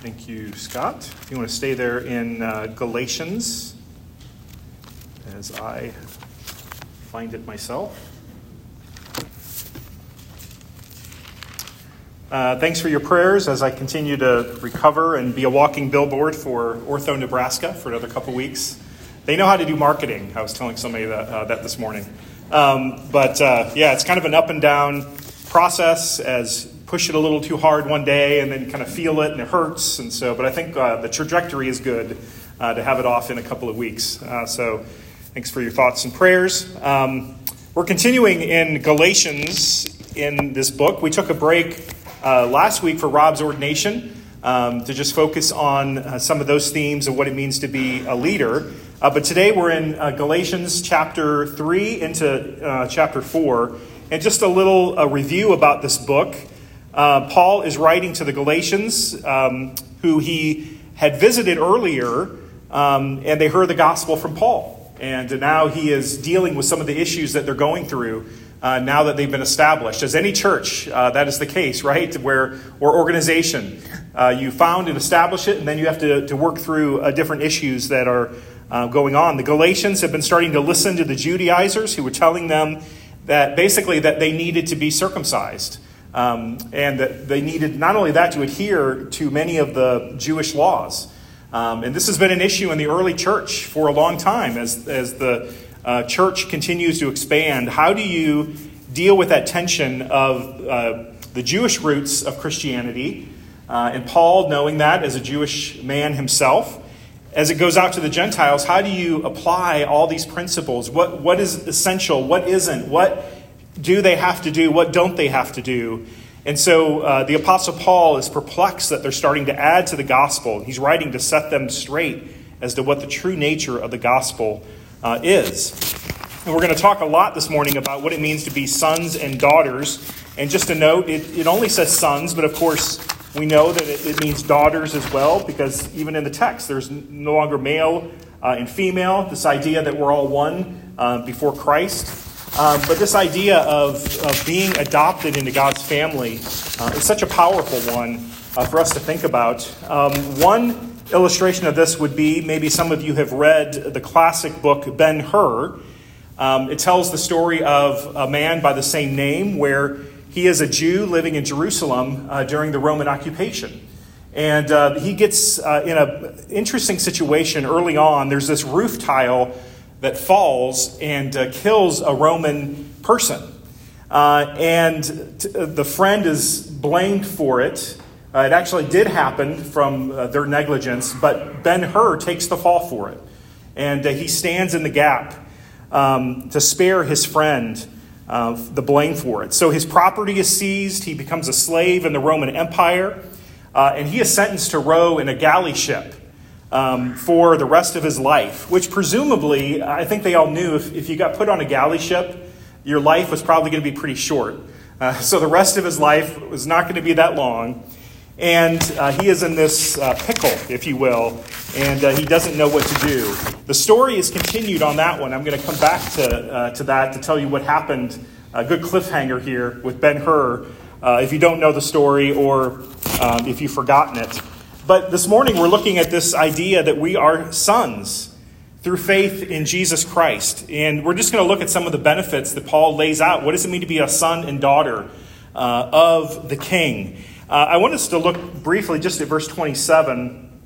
Thank you, Scott. If you want to stay there in Galatians, as I find it myself. Thanks for your prayers as I continue to recover and be a walking billboard for Ortho, Nebraska for another couple weeks. They know how to do marketing. I was telling somebody that this morning. It's kind of an up and down process as push it a little too hard one day and then kind of feel it and it hurts. But I think the trajectory is good to have it off in a couple of weeks. So thanks for your thoughts and prayers. We're continuing in Galatians in this book. We took a break last week for Rob's ordination to just focus on some of those themes of what it means to be a leader. But today we're in Galatians chapter 3 into chapter 4. And just a little review about this book. Paul is writing to the Galatians who he had visited earlier, and they heard the gospel from Paul. And now he is dealing with some of the issues that they're going through now that they've been established. As any church, that is the case, right? Or organization. You found and establish it, and then you have to work through different issues that are going on. The Galatians have been starting to listen to the Judaizers who were telling them that basically that they needed to be circumcised. And that they needed not only that to adhere to many of the Jewish laws. And this has been an issue in the early church for a long time as the church continues to expand. How do you deal with that tension of the Jewish roots of Christianity? And Paul, knowing that as a Jewish man himself, as it goes out to the Gentiles, how do you apply all these principles? What is essential? What isn't? What do they have to do? What don't they have to do? And so the Apostle Paul is perplexed that they're starting to add to the gospel. He's writing to set them straight as to what the true nature of the gospel is. And we're going to talk a lot this morning about what it means to be sons and daughters. And just a note, it only says sons, but of course we know that it means daughters as well, because even in the text there's no longer male and female, this idea that we're all one before Christ. But this idea of being adopted into God's family is such a powerful one for us to think about. One illustration of this would be, maybe some of you have read the classic book Ben-Hur. It tells the story of a man by the same name where he is a Jew living in Jerusalem during the Roman occupation. And he gets in an interesting situation early on. There's this roof tile that falls and kills a Roman person. The friend is blamed for it. It actually did happen from their negligence, but Ben-Hur takes the fall for it. And he stands in the gap to spare his friend the blame for it. So his property is seized. He becomes a slave in the Roman Empire. And he is sentenced to row in a galley ship for the rest of his life, which presumably, I think they all knew if you got put on a galley ship, your life was probably going to be pretty short. So the rest of his life was not going to be that long. And he is in this pickle, if you will, and he doesn't know what to do. The story is continued on that one. I'm going to come back to that to tell you what happened. A good cliffhanger here with Ben-Hur, if you don't know the story or if you've forgotten it. But this morning we're looking at this idea that we are sons through faith in Jesus Christ. And we're just going to look at some of the benefits that Paul lays out. What does it mean to be a son and daughter of the King? I want us to look briefly just at verse 27,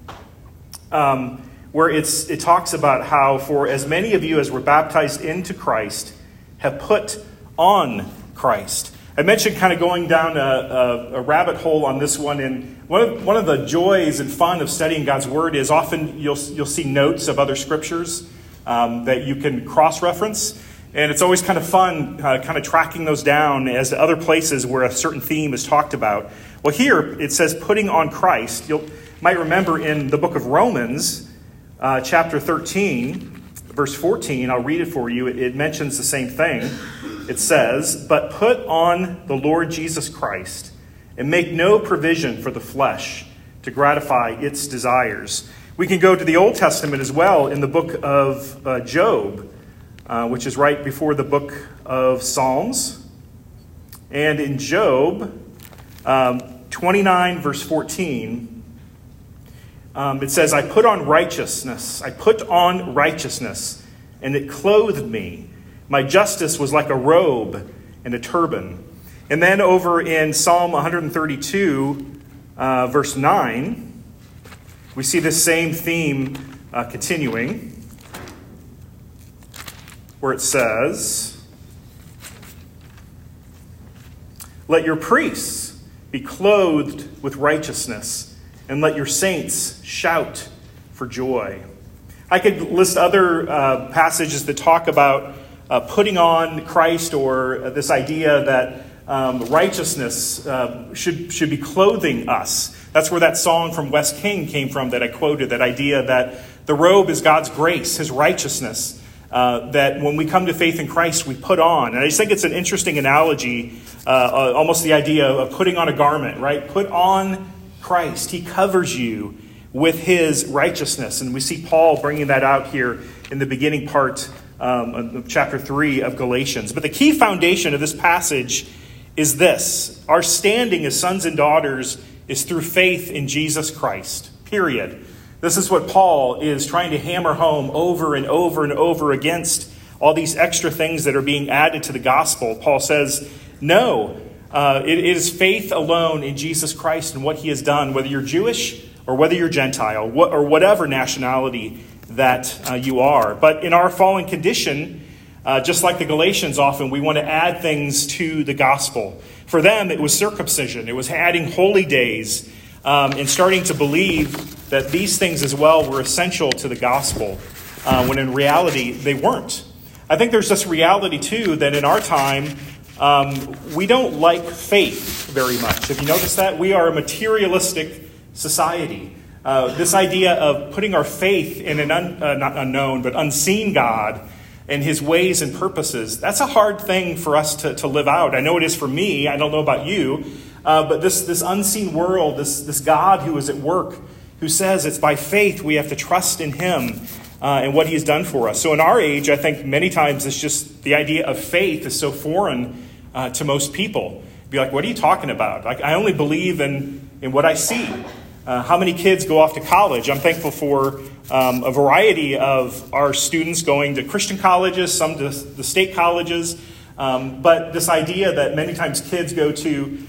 where it talks about how for as many of you as were baptized into Christ have put on Christ. I mentioned kind of going down a rabbit hole on this one, and one of the joys and fun of studying God's Word is often you'll see notes of other scriptures that you can cross-reference, and it's always kind of fun kind of tracking those down as to other places where a certain theme is talked about. Well, here it says putting on Christ. You might remember in the book of Romans, chapter 13, verse 14, I'll read it for you. It mentions the same thing. It says, "But put on the Lord Jesus Christ, and make no provision for the flesh to gratify its desires." We can go to the Old Testament as well in the book of Job, which is right before the book of Psalms. And in Job 29, verse 14, It says, I put on righteousness. I put on righteousness, and it clothed me. My justice was like a robe and a turban. And then over in Psalm 132, verse 9, we see this same theme continuing, where it says, let your priests be clothed with righteousness, and let your saints shout for joy. I could list other passages that talk about putting on Christ, or this idea that righteousness should be clothing us. That's where that song from Wes King came from that I quoted, that idea that the robe is God's grace, his righteousness, that when we come to faith in Christ, we put on. And I just think it's an interesting analogy, almost the idea of putting on a garment, right? Put on Christ. He covers you with his righteousness. And we see Paul bringing that out here in the beginning part of chapter 3 of Galatians. But the key foundation of this passage is this: our standing as sons and daughters is through faith in Jesus Christ, period. This is what Paul is trying to hammer home over and over and over against all these extra things that are being added to the gospel. Paul says, no, it is faith alone in Jesus Christ and what he has done, whether you're Jewish or whether you're Gentile, or whatever nationality that you are. But in our fallen condition, just like the Galatians often, we want to add things to the gospel. For them, it was circumcision. It was adding holy days and starting to believe that these things as well were essential to the gospel, when in reality, they weren't. I think there's this reality, too, that in our time, we don't like faith very much. Have you noticed that? We are a materialistic society. This idea of putting our faith in an not unknown, but unseen God and his ways and purposes, that's a hard thing for us to live out. I know it is for me. I don't know about you. But this unseen world, this God who is at work, who says it's by faith we have to trust in him and what he has done for us. So in our age, I think many times it's just the idea of faith is so foreign to most people. Be like, what are you talking about? Like, I only believe in what I see. How many kids go off to college? I'm thankful for a variety of our students going to Christian colleges, some to the state colleges. But this idea that many times kids go to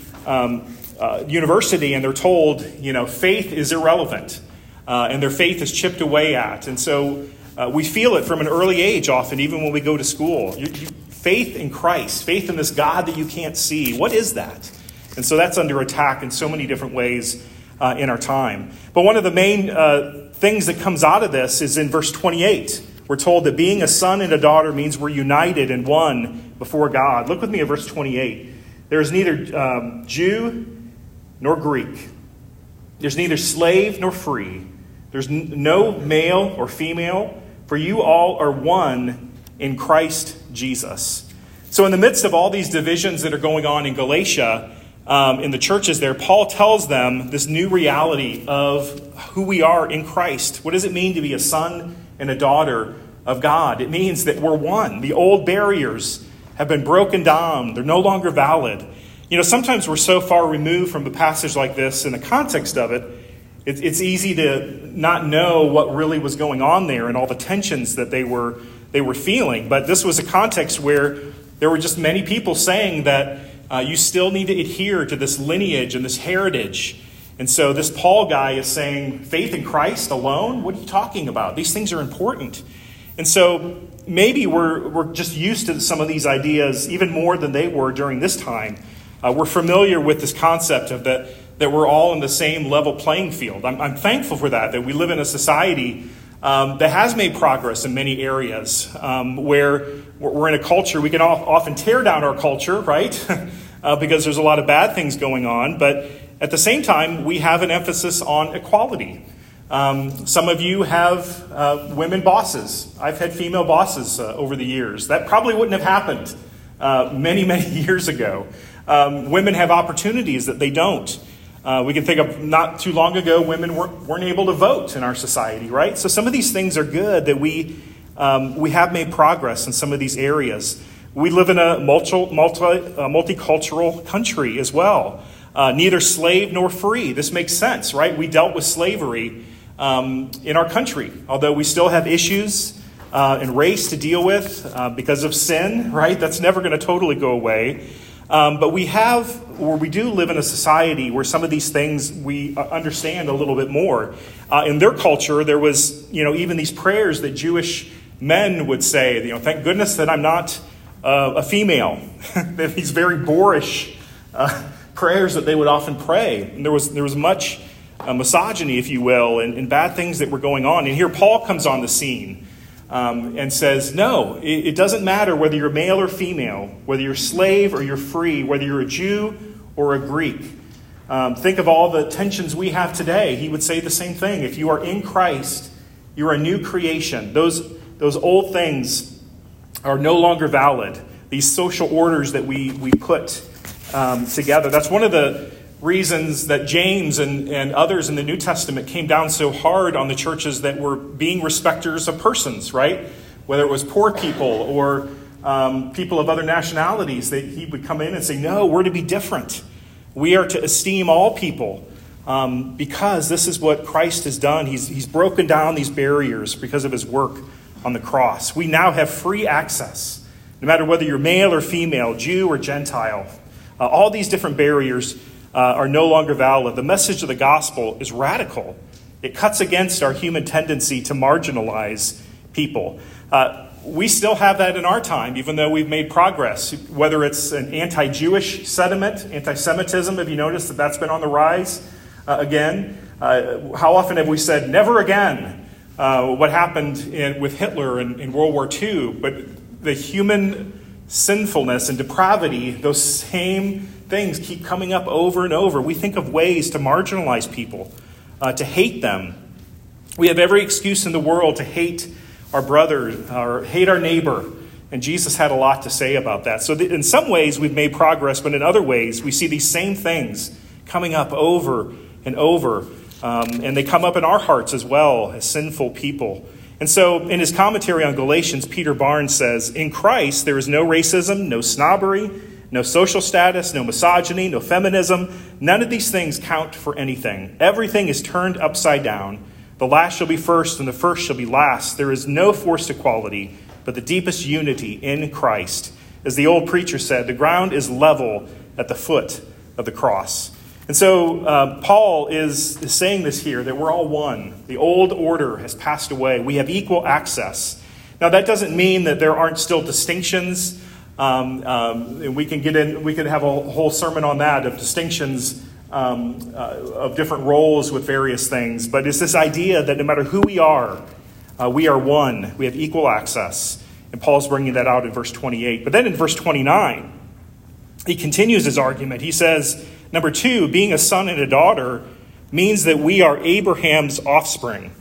university and they're told, faith is irrelevant, and their faith is chipped away at. And so we feel it from an early age often, even when we go to school. Faith in Christ, faith in this God that you can't see. What is that? And so that's under attack in so many different ways in our time. But one of the main things that comes out of this is in verse 28. We're told that being a son and a daughter means we're united and one before God. Look with me at verse 28. There is neither Jew nor Greek. There's neither slave nor free. There's no male or female, for you all are one in Christ Jesus. So in the midst of all these divisions that are going on in Galatia, in the churches there, Paul tells them this new reality of who we are in Christ. What does it mean to be a son and a daughter of God? It means that we're one. The old barriers have been broken down. They're no longer valid. Sometimes we're so far removed from a passage like this in the context of it, it's easy to not know what really was going on there and all the tensions that they were feeling. But this was a context where there were just many people saying that you still need to adhere to this lineage and this heritage. And so this Paul guy is saying, faith in Christ alone? What are you talking about? These things are important. And so maybe we're just used to some of these ideas even more than they were during this time. We're familiar with this concept of that we're all in the same level playing field. I'm thankful for that we live in a society that has made progress in many areas, where we're in a culture, we can often tear down our culture, right? Because there's a lot of bad things going on. But at the same time, we have an emphasis on equality. Some of you have women bosses. I've had female bosses over the years. That probably wouldn't have happened many, many years ago. Women have opportunities that they don't. We can think of not too long ago, women weren't able to vote in our society, right? So some of these things are good that we have made progress in some of these areas. We live in a multicultural country as well. Neither slave nor free. This makes sense, right? We dealt with slavery in our country. Although we still have issues and race to deal with because of sin, right? That's never going to totally go away. But we do live in a society where some of these things we understand a little bit more. In their culture, there was, even these prayers that Jewish men would say, thank goodness that I'm not a female. These very boorish prayers that they would often pray. And there was much misogyny, if you will, and bad things that were going on. And here Paul comes on the scene. And says, no, it doesn't matter whether you're male or female, whether you're slave or you're free, whether you're a Jew or a Greek. Think of all the tensions we have today. He would say the same thing. If you are in Christ, you're a new creation. Those old things are no longer valid. These social orders that we put together. That's one of the reasons that James and others in the New Testament came down so hard on the churches that were being respecters of persons, right? Whether it was poor people or people of other nationalities, that he would come in and say, no, we're to be different. We are to esteem all people because this is what Christ has done. He's broken down these barriers because of his work on the cross. We now have free access, no matter whether you're male or female, Jew or Gentile. All these different barriers are no longer valid. The message of the gospel is radical. It cuts against our human tendency to marginalize people. We still have that in our time, even though we've made progress. Whether it's an anti-Jewish sentiment, anti-Semitism, have you noticed that that's been on the rise again? How often have we said, never again? What happened with Hitler in World War II? But the human sinfulness and depravity, those same things keep coming up over and over. We think of ways to marginalize people, to hate them. We have every excuse in the world to hate our brother or hate our neighbor. And Jesus had a lot to say about that. So in some ways we've made progress, but in other ways we see these same things coming up over and over. And they come up in our hearts as well as sinful people. And so in his commentary on Galatians, Peter Barnes says, in Christ there is no racism, no snobbery, no social status, no misogyny, no feminism. None of these things count for anything. Everything is turned upside down. The last shall be first and the first shall be last. There is no forced equality, but the deepest unity in Christ. As the old preacher said, the ground is level at the foot of the cross. And so Paul is saying this here, that we're all one. The old order has passed away. We have equal access. Now that doesn't mean that there aren't still distinctions. And we can have a whole sermon on that, of distinctions of different roles with various things. But it's this idea that no matter who we are one. We have equal access. And Paul's bringing that out in verse 28. But then in verse 29, he continues his argument. He says, number 2, being a son and a daughter means that we are Abraham's offspring.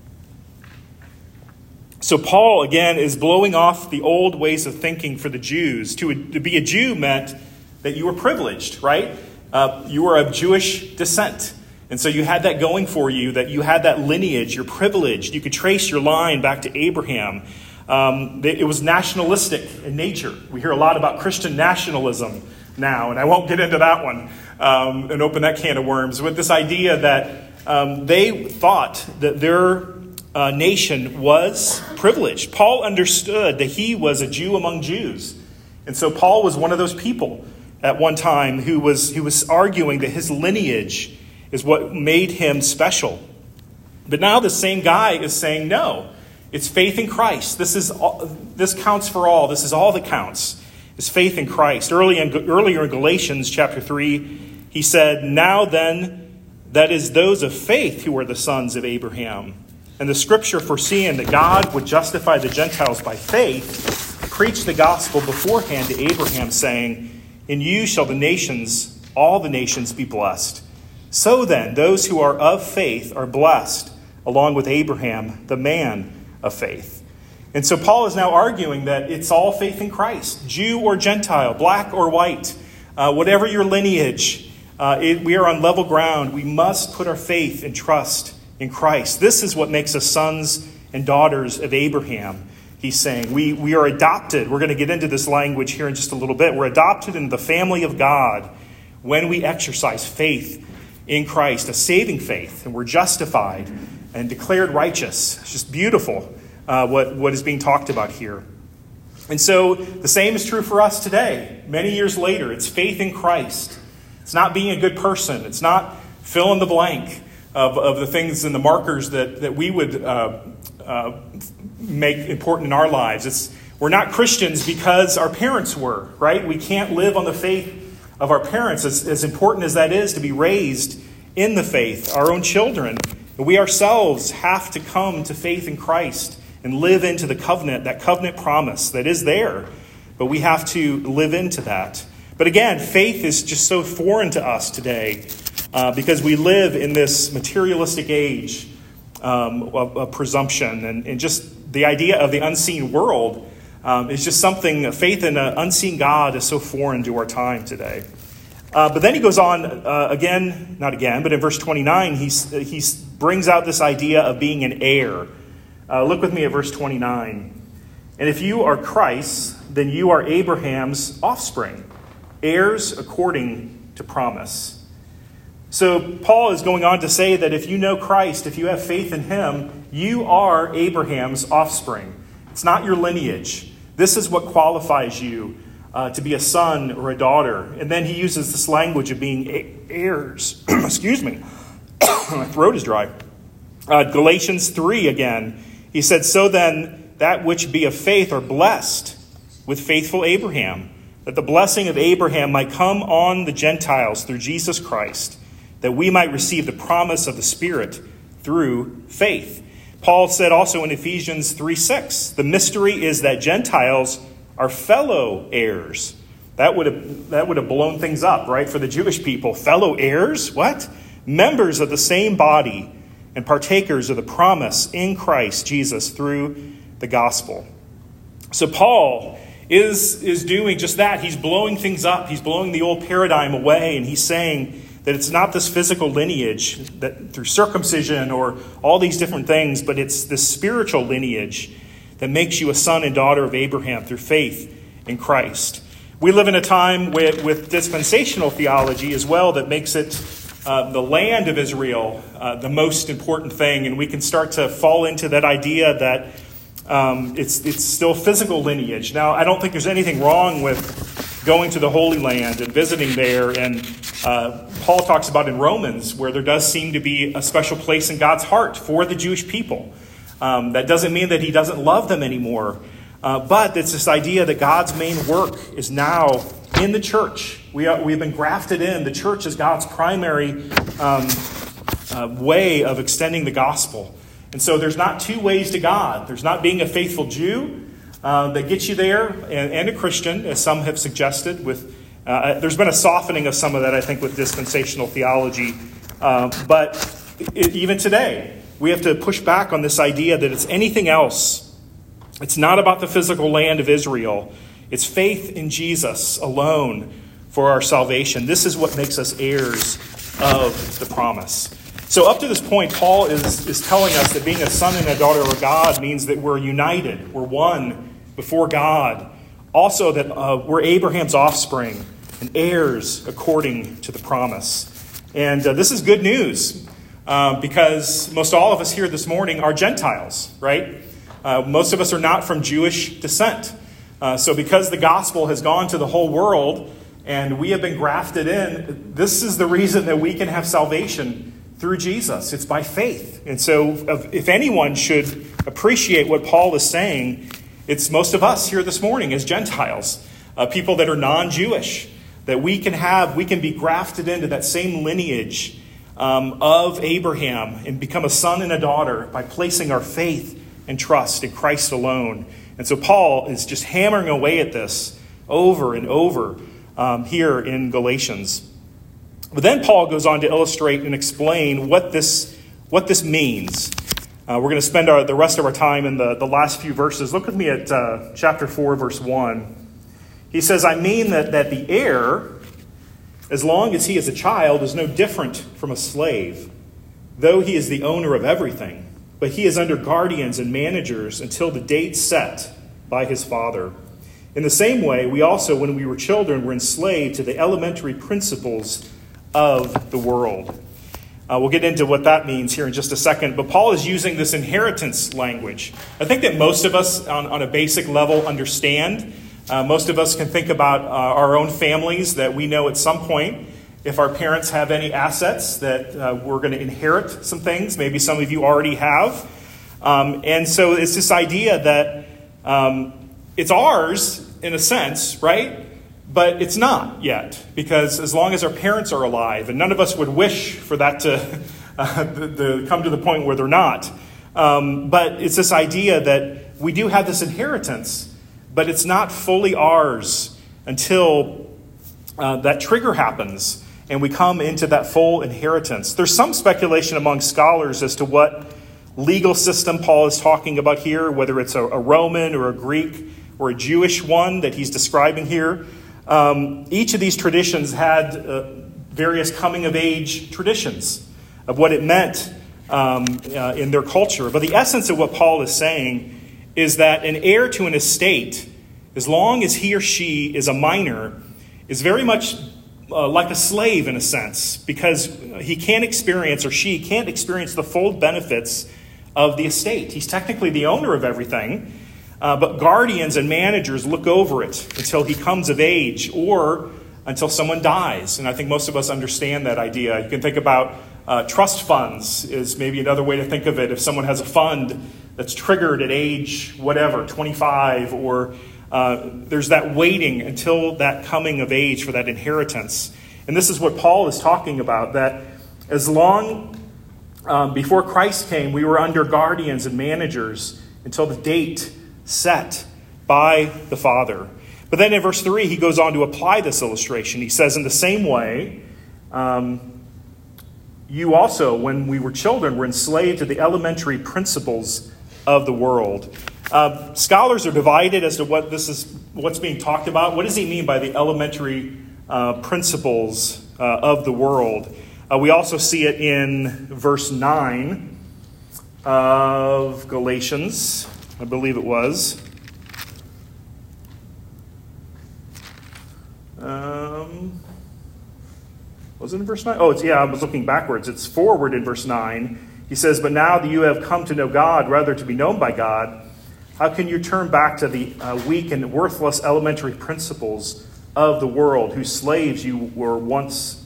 So Paul, again, is blowing off the old ways of thinking for the Jews. To be a Jew meant that you were privileged, right? You were of Jewish descent. And so you had that going for you, that you had that lineage, you're privileged. You could trace your line back to Abraham. It was nationalistic in nature. We hear a lot about Christian nationalism now, and I won't get into that one and open that can of worms. With this idea that they thought that their nation was privileged. Paul understood that he was a Jew among Jews. And so Paul was one of those people at one time who was arguing that his lineage is what made him special. But now the same guy is saying, no, it's faith in Christ. This counts for all. This is all that counts, is faith in Christ. Earlier in Galatians chapter 3, he said, now then, that is those of faith who are the sons of Abraham. And the scripture, foreseeing that God would justify the Gentiles by faith, preached the gospel beforehand to Abraham, saying, in you shall all the nations be blessed. So then, those who are of faith are blessed, along with Abraham, the man of faith. And so Paul is now arguing that it's all faith in Christ, Jew or Gentile, black or white, whatever your lineage, we are on level ground. We must put our faith and trust in Christ. This is what makes us sons and daughters of Abraham, he's saying. We are adopted. We're going to get into this language here in just a little bit. We're adopted into the family of God when we exercise faith in Christ, a saving faith, and we're justified and declared righteous. It's just beautiful what is being talked about here. And so the same is true for us today. Many years later, it's faith in Christ. It's not being a good person. It's not fill in the blank of the things and the markers that we would make important in our lives. We're not Christians because our parents were, right? We can't live on the faith of our parents, as important as that is to be raised in the faith, our own children. We ourselves have to come to faith in Christ and live into the covenant, that covenant promise that is there. But we have to live into that. But again, faith is just so foreign to us today because we live in this materialistic age of presumption. And just the idea of the unseen world is just something, faith in an unseen God is so foreign to our time today. But then he goes on but in verse 29, he brings out this idea of being an heir. Look with me at verse 29. And if you are Christ's, then you are Abraham's offspring, heirs according to promise. So Paul is going on to say that if you know Christ, if you have faith in him, you are Abraham's offspring. It's not your lineage. This is what qualifies you to be a son or a daughter. And then he uses this language of being heirs. Excuse me. My throat is dry. Galatians 3 again. He said, so then that which be of faith are blessed with faithful Abraham, that the blessing of Abraham might come on the Gentiles through Jesus Christ, that we might receive the promise of the Spirit through faith. Paul said also in Ephesians 3:6, the mystery is that Gentiles are fellow heirs. That would have blown things up, right, for the Jewish people. Fellow heirs? What? Members of the same body and partakers of the promise in Christ Jesus through the gospel. So Paul is doing just that. He's blowing things up. He's blowing the old paradigm away, and he's saying that it's not this physical lineage that through circumcision or all these different things, but it's this spiritual lineage that makes you a son and daughter of Abraham through faith in Christ. We live in a time with dispensational theology as well that makes it the land of Israel the most important thing, and we can start to fall into that idea that it's still physical lineage. Now, I don't think there's anything wrong with going to the Holy Land and visiting there, and Paul talks about in Romans where there does seem to be a special place in God's heart for the Jewish people. That doesn't mean that he doesn't love them anymore, but it's this idea that God's main work is now in the church. We've been grafted in. The church is God's primary way of extending the gospel. And so there's not two ways to God. There's not being a faithful Jew that gets you there and a Christian, as some have suggested. There's been a softening of some of that, I think, with dispensational theology. But even today, we have to push back on this idea that it's anything else. It's not about the physical land of Israel. It's faith in Jesus alone for our salvation. This is what makes us heirs of the promise. So up to this point, Paul is telling us that being a son and a daughter of God means that we're united. We're one before God. Also that we're Abraham's offspring and heirs according to the promise. And this is good news because most all of us here this morning are Gentiles, right? Most of us are not from Jewish descent. So because the gospel has gone to the whole world and we have been grafted in, this is the reason that we can have salvation through Jesus. It's by faith. And so if anyone should appreciate what Paul is saying, it's most of us here this morning as Gentiles, people that are non-Jewish, that we can be grafted into that same lineage of Abraham and become a son and a daughter by placing our faith and trust in Christ alone. And so Paul is just hammering away at this over and over here in Galatians. But then Paul goes on to illustrate and explain what this means. We're going to spend the rest of our time in the last few verses. Look with me at chapter 4, verse 1. He says, I mean that the heir, as long as he is a child, is no different from a slave, though he is the owner of everything. But he is under guardians and managers until the date set by his father. In the same way, we also, when we were children, were enslaved to the elementary principles of the world. We'll get into what that means here in just a second. But Paul is using this inheritance language. I think that most of us on a basic level understand. Most of us can think about our own families that we know at some point, if our parents have any assets, that we're going to inherit some things. Maybe some of you already have. And so it's this idea that it's ours in a sense, right? But it's not yet, because as long as our parents are alive, and none of us would wish for that to come to the point where they're not. But it's this idea that we do have this inheritance, but it's not fully ours until that trigger happens and we come into that full inheritance. There's some speculation among scholars as to what legal system Paul is talking about here, whether it's a Roman or a Greek or a Jewish one that he's describing here. Each of these traditions had various coming-of-age traditions of what it meant in their culture. But the essence of what Paul is saying is that an heir to an estate, as long as he or she is a minor, is very much like a slave in a sense, because he can't experience, or she can't experience, the full benefits of the estate. He's technically the owner of everything, but guardians and managers look over it until he comes of age or until someone dies. And I think most of us understand that idea. You can think about trust funds is maybe another way to think of it. If someone has a fund that's triggered at age whatever, 25, or there's that waiting until that coming of age for that inheritance. And this is what Paul is talking about, that as long before Christ came, we were under guardians and managers until the date set by the Father. But then in verse 3, he goes on to apply this illustration. He says, in the same way, you also, when we were children, were enslaved to the elementary principles of the world. Scholars are divided as to what's being talked about. What does he mean by the elementary principles of the world? We also see it in verse 9 of Galatians, I believe it was. Was it in verse 9? I was looking backwards. It's forward in verse 9. He says, but now that you have come to know God, rather to be known by God, how can you turn back to the weak and worthless elementary principles of the world, whose slaves you were once,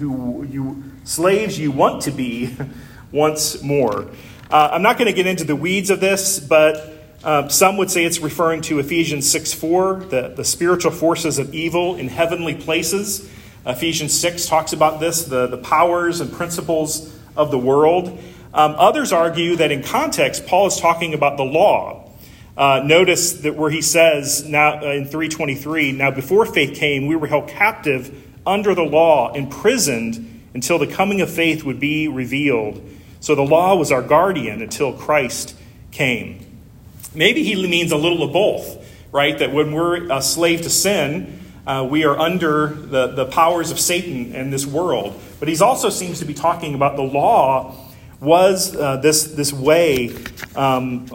who slaves you want to be once more? I'm not going to get into the weeds of this, but some would say it's referring to Ephesians 6:4, the spiritual forces of evil in heavenly places. Ephesians 6 talks about this, the powers and principles of the world. Others argue that in context, Paul is talking about the law. Notice that where he says now in 3:23, now before faith came, we were held captive under the law, imprisoned until the coming of faith would be revealed. So the law was our guardian until Christ came. Maybe he means a little of both, right? That when we're a slave to sin, we are under the powers of Satan and this world. But he also seems to be talking about the law was this way and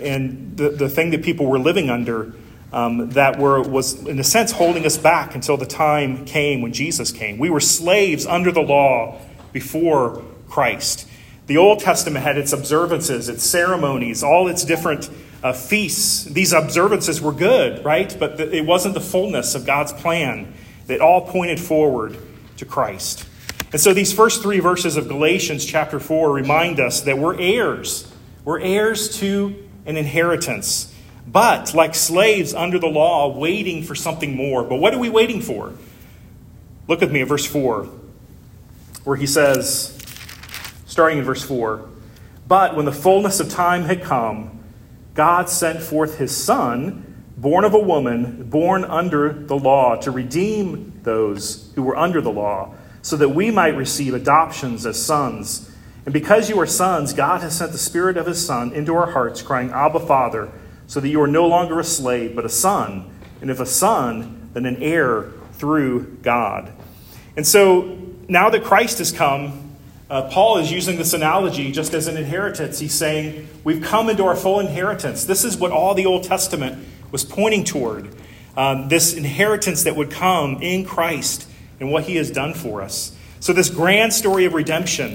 the thing that people were living under that was, in a sense, holding us back until the time came when Jesus came. We were slaves under the law before Christ. The Old Testament had its observances, its ceremonies, all its different feasts. These observances were good, right? But it wasn't the fullness of God's plan. That all pointed forward to Christ. And so these first 3 verses of Galatians chapter 4 remind us that we're heirs. We're heirs to an inheritance. But like slaves under the law, waiting for something more. But what are we waiting for? Look with me at verse 4, where he says, starting in verse 4, but when the fullness of time had come, God sent forth his Son, born of a woman, born under the law, to redeem those who were under the law, so that we might receive adoptions as sons. And because you are sons, God has sent the Spirit of his Son into our hearts, crying, Abba, Father, so that you are no longer a slave, but a son. And if a son, then an heir through God. And so now that Christ has come, Paul is using this analogy just as an inheritance. He's saying, we've come into our full inheritance. This is what all the Old Testament was pointing toward. This inheritance that would come in Christ and what he has done for us. So this grand story of redemption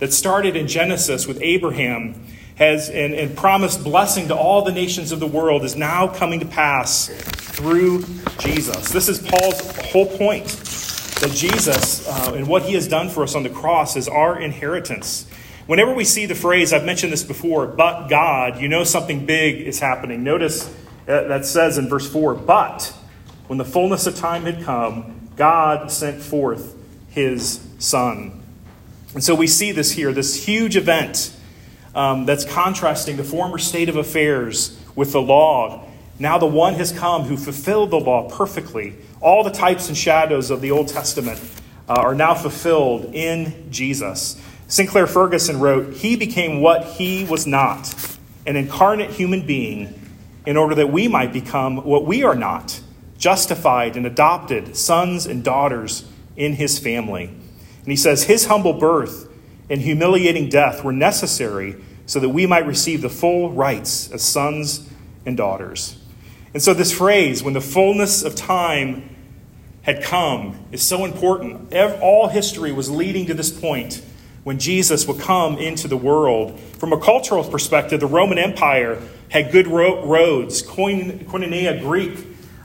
that started in Genesis with Abraham and promised blessing to all the nations of the world is now coming to pass through Jesus. This is Paul's whole point, that Jesus and what he has done for us on the cross is our inheritance. Whenever we see the phrase, I've mentioned this before, but God, you know something big is happening. Notice that says in verse 4, but when the fullness of time had come, God sent forth his Son. And so we see this here, this huge event that's contrasting the former state of affairs with the law. Now the one has come who fulfilled the law perfectly. All the types and shadows of the Old Testament are now fulfilled in Jesus. Sinclair Ferguson wrote, he became what he was not, an incarnate human being, in order that we might become what we are not, justified and adopted sons and daughters in his family. And he says, his humble birth and humiliating death were necessary so that we might receive the full rights as sons and daughters. And so this phrase, when the fullness of time had come, is so important. All history was leading to this point when Jesus would come into the world. From a cultural perspective, the Roman Empire had good roads. Koinonia Greek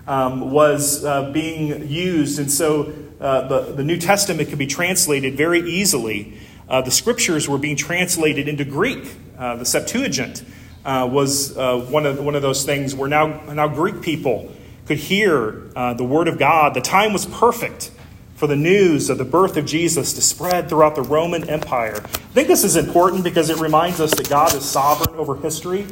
was being used, and so the New Testament could be translated very easily. The scriptures were being translated into Greek. The Septuagint was one of those things where now Greek people could hear the word of God. The time was perfect for the news of the birth of Jesus to spread throughout the Roman Empire. I think this is important because it reminds us that God is sovereign over history.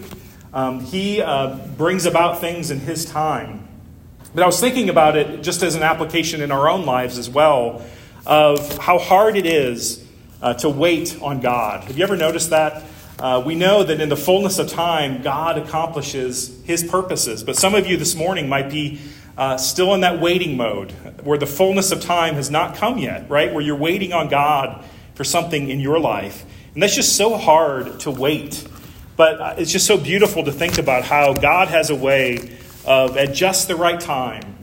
He brings about things in his time. But I was thinking about it just as an application in our own lives as well, of how hard it is to wait on God. Have you ever noticed that? We know that in the fullness of time, God accomplishes his purposes. But some of you this morning might be still in that waiting mode, where the fullness of time has not come yet, right? Where you're waiting on God for something in your life. And that's just so hard to wait. But it's just so beautiful to think about how God has a way of, at just the right time,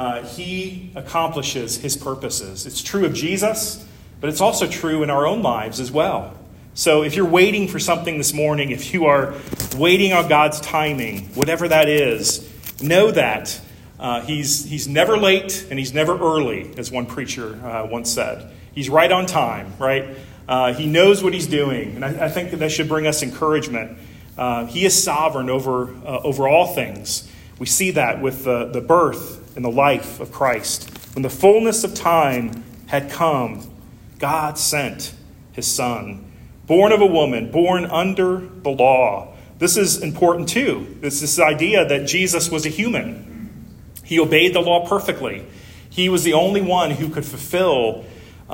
he accomplishes his purposes. It's true of Jesus, but it's also true in our own lives as well. So if you're waiting for something this morning, if you are waiting on God's timing, whatever that is, know that he's never late and he's never early, as one preacher once said. He's right on time, right? He knows what he's doing, and I think that should bring us encouragement. He is sovereign over all things. We see that with the birth and the life of Christ. When the fullness of time had come, God sent his Son, born of a woman, born under the law. This is important too. It's this idea that Jesus was a human. He obeyed the law perfectly. He was the only one who could fulfill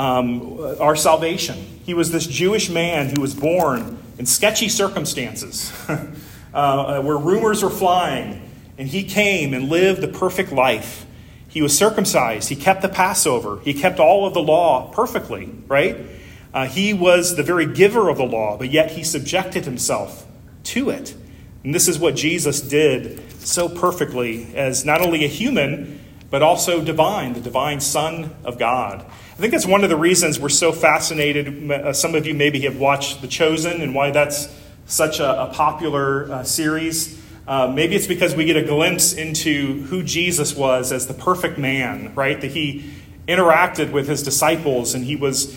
our salvation. He was this Jewish man who was born in sketchy circumstances, where rumors were flying, and he came and lived the perfect life. He was circumcised. He kept the Passover. He kept all of the law perfectly, right? He was the very giver of the law, but yet he subjected himself to it. And this is what Jesus did so perfectly as not only a human, but also divine, the divine Son of God. I think that's one of the reasons we're so fascinated. Some of you maybe have watched The Chosen and why that's such a popular series. Maybe it's because we get a glimpse into who Jesus was as the perfect man, right? That he interacted with his disciples and he was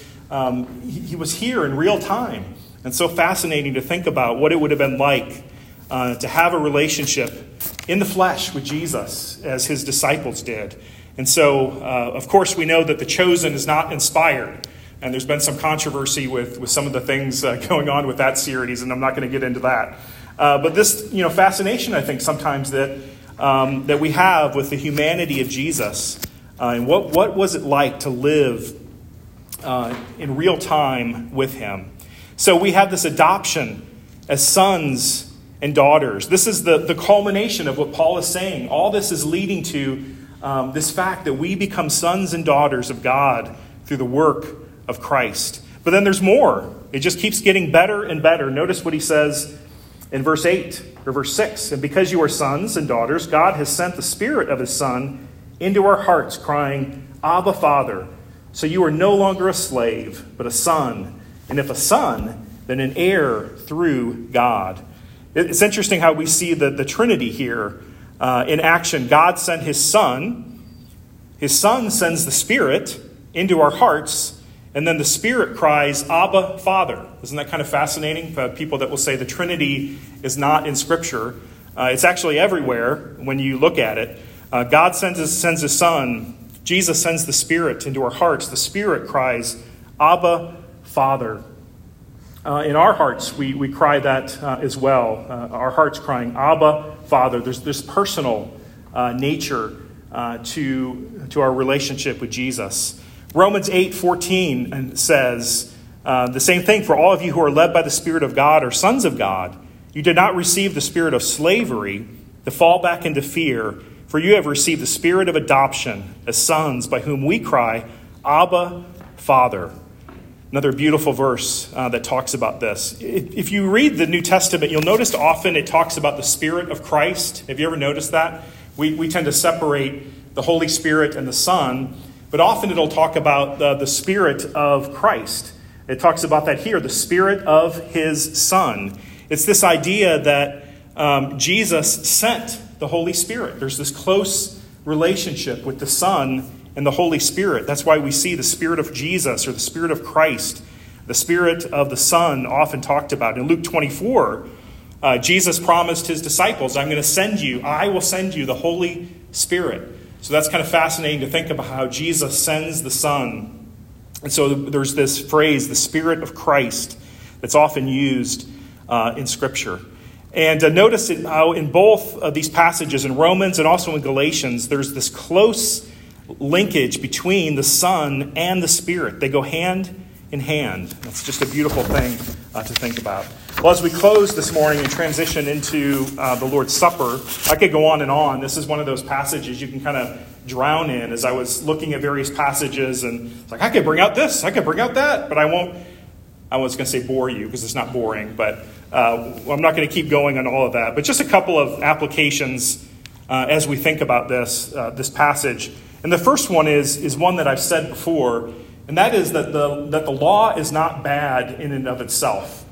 here in real time. And so fascinating to think about what it would have been like to have a relationship in the flesh with Jesus as his disciples did. And so, of course, we know that The Chosen is not inspired. And there's been some controversy with some of the things going on with that series, and I'm not going to get into that. But this, fascination, I think, sometimes that we have with the humanity of Jesus. And what was it like to live in real time with him? So we have this adoption as sons and daughters. This is the culmination of what Paul is saying. All this is leading to this fact that we become sons and daughters of God through the work of Christ. But then there's more. It just keeps getting better and better. Notice what he says in verse 8 or verse 6. And because you are sons and daughters, God has sent the Spirit of his Son into our hearts, crying, Abba, Father. So you are no longer a slave, but a son. And if a son, then an heir through God. It's interesting how we see the Trinity here in action. God sent his Son. His Son sends the Spirit into our hearts. And then the Spirit cries, Abba, Father. Isn't that kind of fascinating? People that will say the Trinity is not in Scripture. It's actually everywhere when you look at it. God sends his Son. Jesus sends the Spirit into our hearts. The Spirit cries, Abba, Father. In our hearts, we cry that as well. Our hearts crying, Abba, Father. There's this personal nature to our relationship with Jesus. Romans 8:14 says the same thing. For all of you who are led by the Spirit of God are sons of God. You did not receive the spirit of slavery to fall back into fear, for you have received the spirit of adoption as sons, by whom we cry, Abba, Father. Another beautiful verse that talks about this. If you read the New Testament, you'll notice often it talks about the Spirit of Christ. Have you ever noticed that? We tend to separate the Holy Spirit and the Son, but often it'll talk about the Spirit of Christ. It talks about that here, the Spirit of his Son. It's this idea that Jesus sent the Holy Spirit. There's this close relationship with the Son and the Holy Spirit. That's why we see the Spirit of Jesus or the Spirit of Christ, the Spirit of the Son often talked about. In Luke 24, Jesus promised his disciples, I will send you the Holy Spirit. So that's kind of fascinating to think about how Jesus sends the Son. And so there's this phrase, the Spirit of Christ, that's often used in Scripture. And notice how in both of these passages, in Romans and also in Galatians, there's this close linkage between the Son and the Spirit. They go hand in hand. That's just a beautiful thing to think about. Well, as we close this morning and transition into the Lord's Supper, I could go on and on. This is one of those passages you can kind of drown in. As I was looking at various passages, and it's like, I could bring out this, I could bring out that, but I won't. I was going to say bore you because it's not boring, but I'm not going to keep going on all of that. But just a couple of applications as we think about this passage. And the first one is one that I've said before, and that is that the law is not bad in and of itself.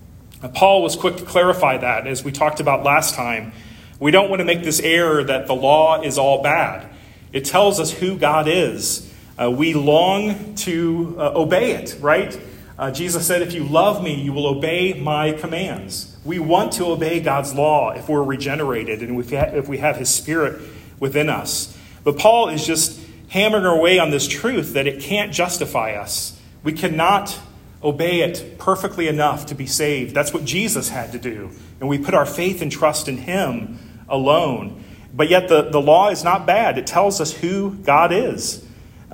Paul was quick to clarify that, as we talked about last time. We don't want to make this error that the law is all bad. It tells us who God is. We long to obey it, right? Jesus said, if you love me, you will obey my commands. We want to obey God's law if we're regenerated and if we have his Spirit within us. But Paul is just hammering away on this truth that it can't justify us. We cannot obey it perfectly enough to be saved. That's what Jesus had to do. And we put our faith and trust in him alone. But yet the law is not bad. It tells us who God is.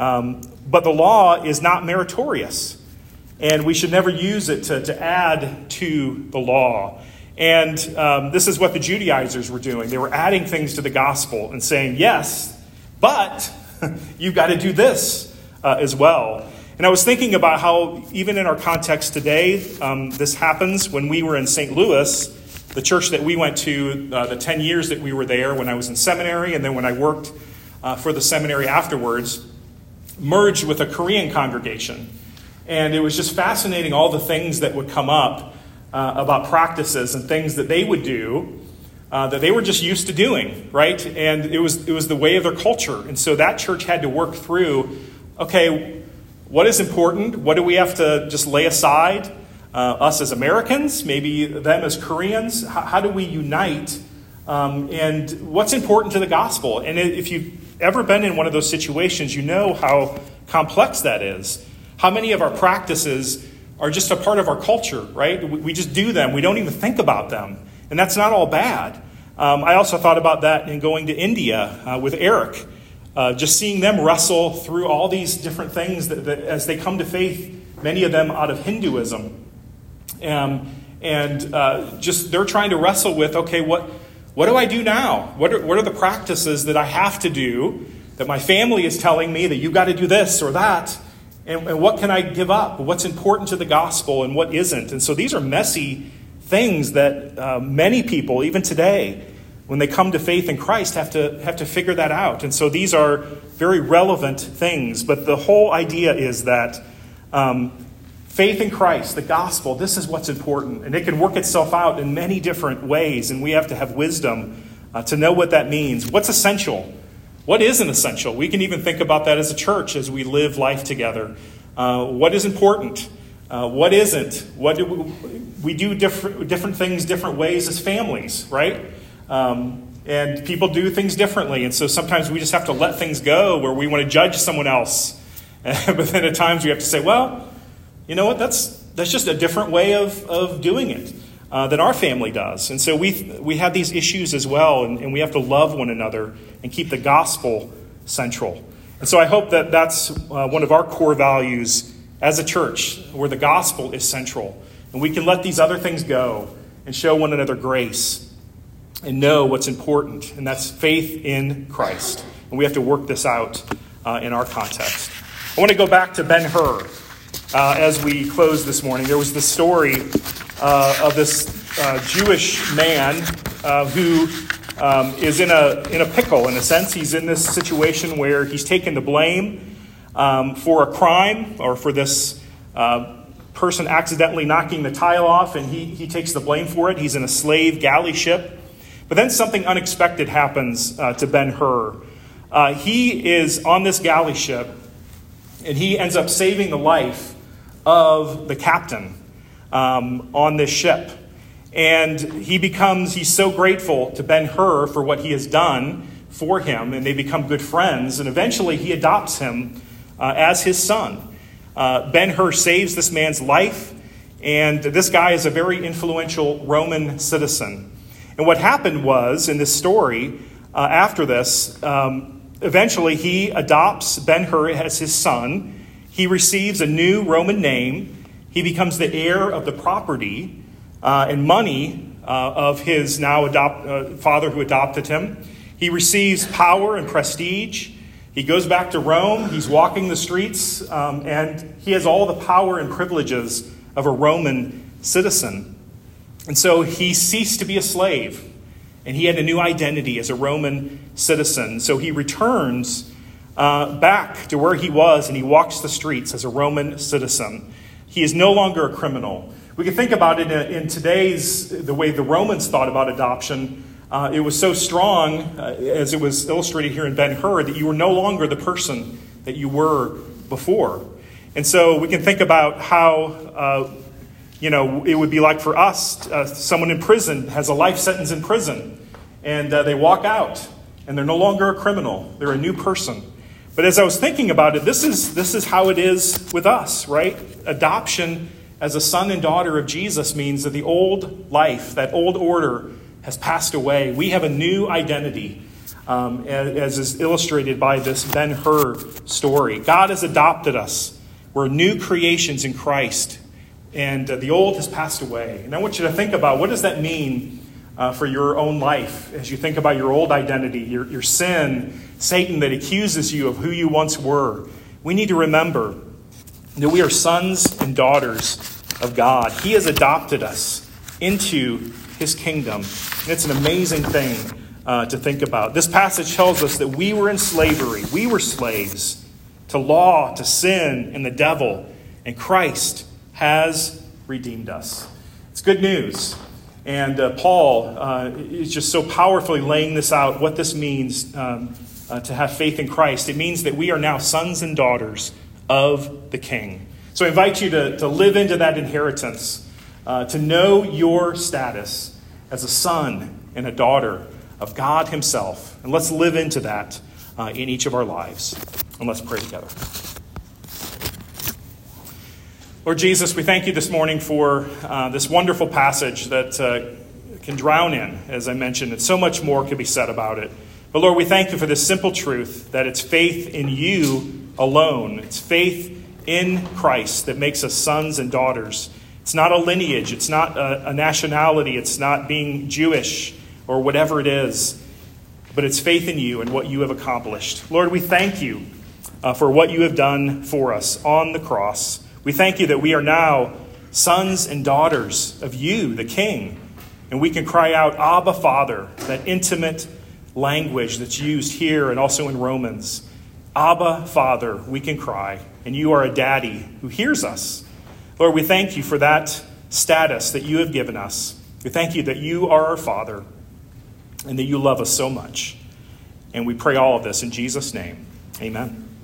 But the law is not meritorious. And we should never use it to add to the law. And this is what the Judaizers were doing. They were adding things to the gospel and saying, yes, but you've got to do this as well. And I was thinking about how even in our context today, this happens. When we were in St. Louis, the church that we went to, the 10 years that we were there when I was in seminary, and then when I worked for the seminary afterwards, merged with a Korean congregation. And it was just fascinating, all the things that would come up about practices and things that they would do that they were just used to doing, right? And it was the way of their culture. And so that church had to work through, okay, what is important? What do we have to just lay aside? Us as Americans, maybe them as Koreans. How do we unite? And what's important to the gospel? And if you've ever been in one of those situations, you know how complex that is. How many of our practices are just a part of our culture, right? We just do them. We don't even think about them. And that's not all bad. I also thought about that in going to India with Eric. Just seeing them wrestle through all these different things that as they come to faith, many of them out of Hinduism. And just they're trying to wrestle with, okay, what do I do now? What are the practices that I have to do that my family is telling me that you got to do this or that? And what can I give up? What's important to the gospel and what isn't? And so these are messy things that many people, even today, when they come to faith in Christ, have to figure that out. And so these are very relevant things. But the whole idea is that Faith in Christ, the gospel, this is what's important. And it can work itself out in many different ways. And we have to have wisdom to know what that means. What's essential? What isn't essential? We can even think about that as a church as we live life together. What is important? What isn't? What do we do different things different ways as families, right? And people do things differently. And so sometimes we just have to let things go where we want to judge someone else. But then at times we have to say, well, you know what? That's just a different way of doing it than our family does. And so we have these issues as well, and we have to love one another and keep the gospel central. And so I hope that that's one of our core values as a church, where the gospel is central. And we can let these other things go and show one another grace and know what's important, and that's faith in Christ. And we have to work this out in our context. I want to go back to Ben-Hur as we close this morning. There was the story of this Jewish man who is in a pickle, in a sense. He's in this situation where he's taken the blame for a crime, or for this person accidentally knocking the tile off, and he takes the blame for it. He's in a slave galley ship. But then something unexpected happens to Ben-Hur. He is on this galley ship, and he ends up saving the life of the captain on this ship. And he's so grateful to Ben-Hur for what he has done for him, and they become good friends. And eventually he adopts him as his son. Ben-Hur saves this man's life, and this guy is a very influential Roman citizen. And what happened was, in this story, after this, eventually he adopts Ben-Hur as his son. He receives a new Roman name. He becomes the heir of the property and money of his now father who adopted him. He receives power and prestige. He goes back to Rome. He's walking the streets, and he has all the power and privileges of a Roman citizen. And so he ceased to be a slave, and he had a new identity as a Roman citizen. So he returns back to where he was, and he walks the streets as a Roman citizen. He is no longer a criminal. We can think about it in the way the Romans thought about adoption. It was so strong, as it was illustrated here in Ben-Hur, that you were no longer the person that you were before. And so we can think about how it would be like for us, someone in prison has a life sentence in prison, and they walk out, and they're no longer a criminal. They're a new person. But as I was thinking about it, this is how it is with us, right? Adoption as a son and daughter of Jesus means that the old life, that old order, has passed away. We have a new identity, as is illustrated by this Ben-Hur story. God has adopted us. We're new creations in Christ. And the old has passed away. And I want you to think about, what does that mean for your own life as you think about your old identity, your sin, Satan that accuses you of who you once were. We need to remember that we are sons and daughters of God. He has adopted us into his kingdom. And it's an amazing thing to think about. This passage tells us that we were in slavery. We were slaves to law, to sin, and the devil. And Christ has redeemed us. It's good news. And Paul is just so powerfully laying this out, what this means to have faith in Christ. It means that we are now sons and daughters of the King. So I invite you to live into that inheritance, to know your status as a son and a daughter of God himself. And let's live into that in each of our lives. And let's pray together. Lord Jesus, we thank you this morning for this wonderful passage that can drown in, as I mentioned, and so much more could be said about it. But Lord, we thank you for this simple truth that it's faith in you alone. It's faith in Christ that makes us sons and daughters. It's not a lineage. It's not a nationality. It's not being Jewish or whatever it is. But it's faith in you and what you have accomplished. Lord, we thank you for what you have done for us on the cross. We thank you that we are now sons and daughters of you, the King. And we can cry out, Abba, Father, that intimate language that's used here and also in Romans. Abba, Father, we can cry. And you are a daddy who hears us. Lord, we thank you for that status that you have given us. We thank you that you are our Father and that you love us so much. And we pray all of this in Jesus' name. Amen.